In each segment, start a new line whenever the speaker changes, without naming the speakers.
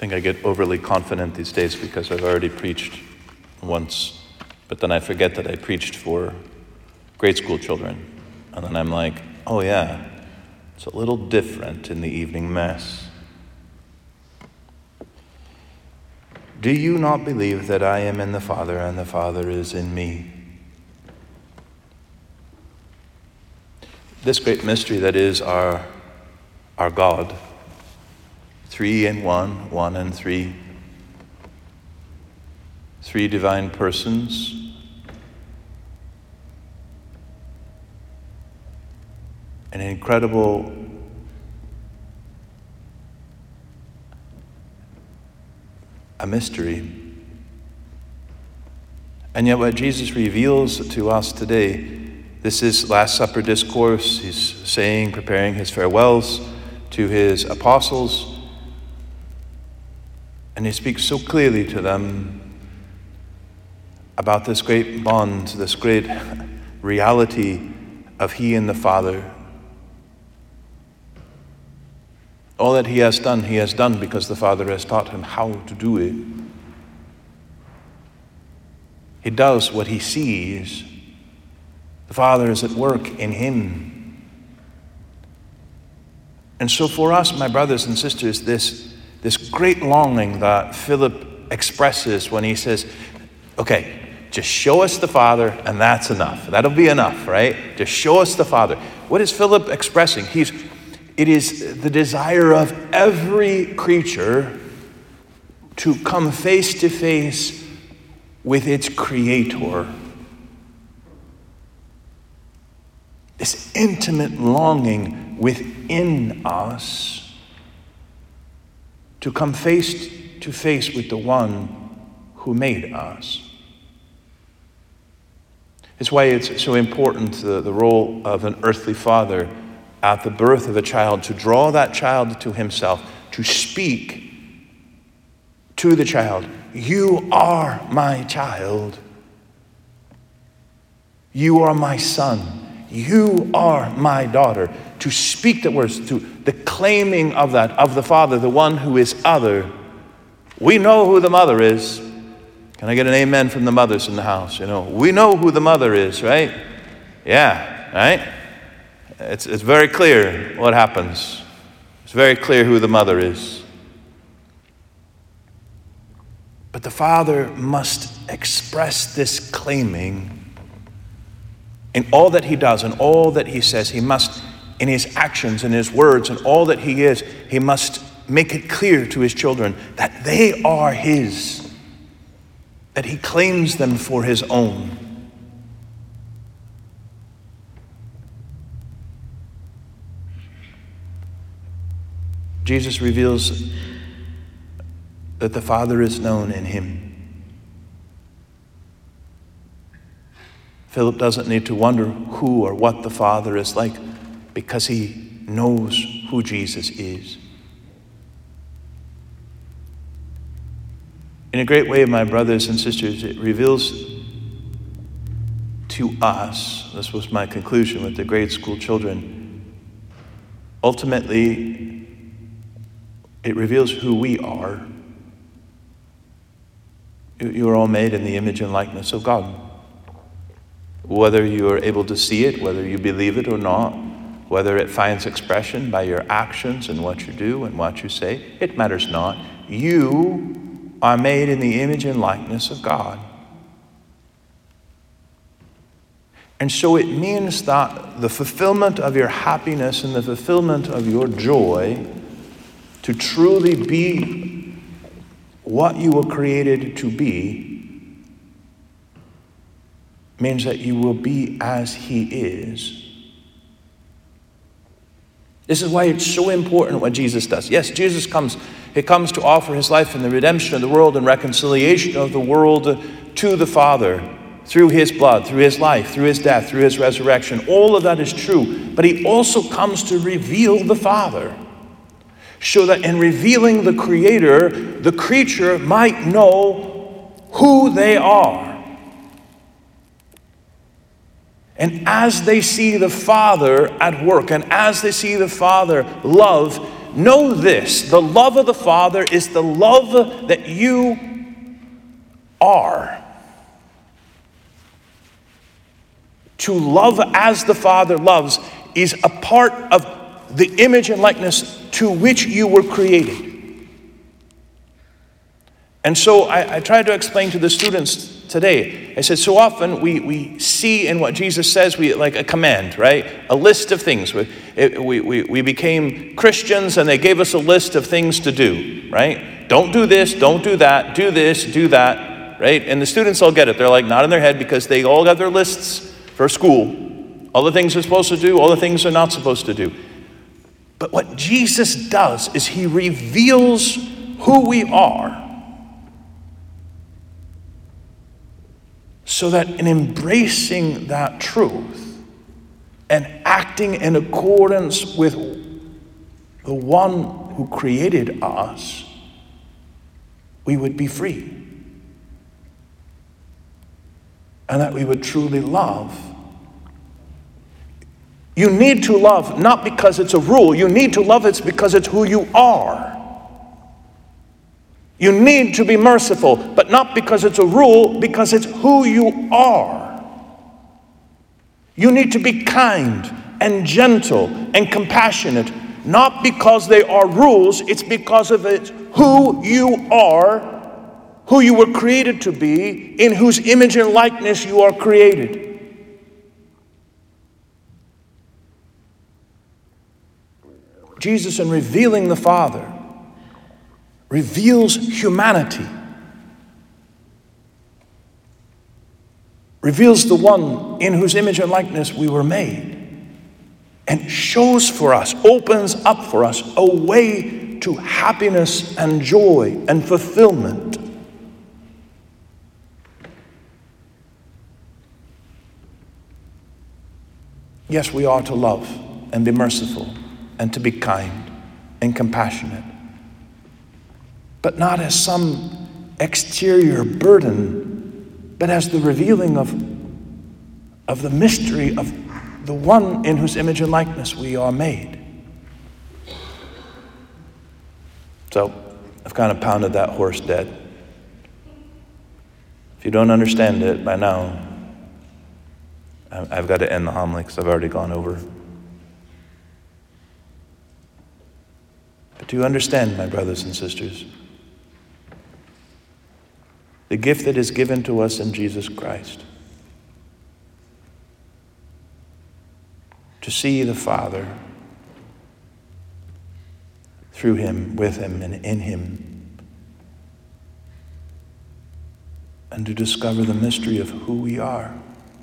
think I get overly confident these days because I've already preached once, but then I forget that I preached for grade school children. And then I'm like, oh yeah, it's a little different in the evening mass. Do you not believe that I am in the Father and the Father is in me? This great mystery that is our God, 3 in 1, 1 in 3, 3 divine persons, an incredible a mystery. And yet what Jesus reveals to us today, this is Last Supper discourse. He's saying, preparing his farewells to his apostles. And he speaks so clearly to them about this great bond, this great reality of he and the Father. All that he has done because the Father has taught him how to do it. He does what he sees. The Father is at work in him. And so for us, my brothers and sisters, this great longing that Philip expresses when he says, okay, just show us the Father and that's enough. That'll be enough, right? Just show us the Father. What is Philip expressing? It is the desire of every creature to come face to face with its Creator. This intimate longing within us to come face to face with the one who made us. It's why it's so important, the role of an earthly father at the birth of a child, to draw that child to himself, to speak to the child. You are my child. You are my son. You are my daughter. To speak the words, to the claiming of that, of the Father, the one who is other. We know who the mother is. Can I get an amen from the mothers in the house? We know who the mother is, right? Yeah, right? It's very clear what happens. It's very clear who the mother is. But the Father must express this claiming in all that he does and all that he says. He must, in his actions, in his words, and all that he is, he must make it clear to his children that they are his, that he claims them for his own. Jesus reveals that the Father is known in him. Philip doesn't need to wonder who or what the Father is like because he knows who Jesus is. In a great way, my brothers and sisters, it reveals to us, this was my conclusion with the grade school children, ultimately, it reveals who we are. You are all made in the image and likeness of God. Whether you are able to see it, whether you believe it or not, whether it finds expression by your actions and what you do and what you say, it matters not. You are made in the image and likeness of God. And so it means that the fulfillment of your happiness and the fulfillment of your joy, to truly be what you were created to be, means that you will be as he is. This is why it's so important what Jesus does. Yes, Jesus comes. He comes to offer his life in the redemption of the world and reconciliation of the world to the Father through his blood, through his life, through his death, through his resurrection. All of that is true. But he also comes to reveal the Father, so that in revealing the Creator, the creature might know who they are. And as they see the Father at work, and as they see the Father love, Know this, the love of the Father is the love that you are. To love as the Father loves is a part of the image and likeness to which you were created. And so I tried to explain to the students today. I said, so often we see in what Jesus says, we like a command, right? A list of things. We became Christians and they gave us a list of things to do, right? Don't do this, don't do that, do this, do that, right? And the students all get it. They're like nodding their head because they all got their lists for school. All the things they're supposed to do, all the things they're not supposed to do. But what Jesus does is he reveals who we are, so that in embracing that truth and acting in accordance with the one who created us, we would be free. And that we would truly love. You need to love not because it's a rule. You need to love it because it's who you are. You need to be merciful, but not because it's a rule, because it's who you are. You need to be kind and gentle and compassionate, not because they are rules, it's because of it's who you are, who you were created to be, in whose image and likeness you are created. Jesus, in revealing the Father, reveals humanity, reveals the one in whose image and likeness we were made, and shows for us, opens up for us a way to happiness and joy and fulfillment. Yes, we are to love and be merciful and to be kind and compassionate, but not as some exterior burden, but as the revealing of the mystery of the one in whose image and likeness we are made. So, I've kind of pounded that horse dead. If you don't understand it by now, I've got to end the homily because I've already gone over. But do you understand, my brothers and sisters? The gift that is given to us in Jesus Christ. To see the Father through him, with him, and in him. And to discover the mystery of who we are.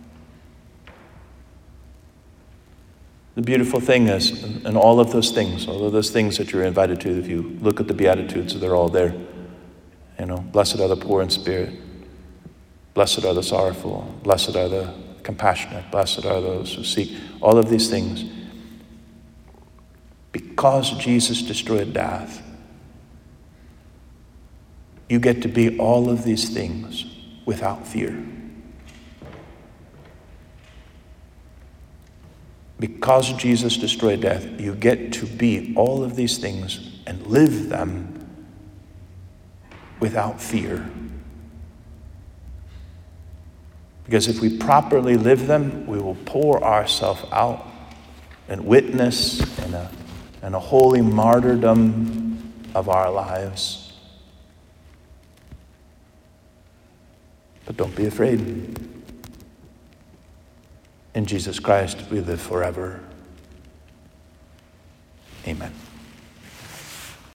The beautiful thing is, and all of those things that you're invited to, if you look at the Beatitudes, they're all there. You know, blessed are the poor in spirit. Blessed are the sorrowful. Blessed are the compassionate. Blessed are those who seek. All of these things. Because Jesus destroyed death, you get to be all of these things without fear. Because Jesus destroyed death, you get to be all of these things and live them without fear. Because if we properly live them, we will pour ourselves out and witness in a holy martyrdom of our lives. But don't be afraid. In Jesus Christ, we live forever. Amen.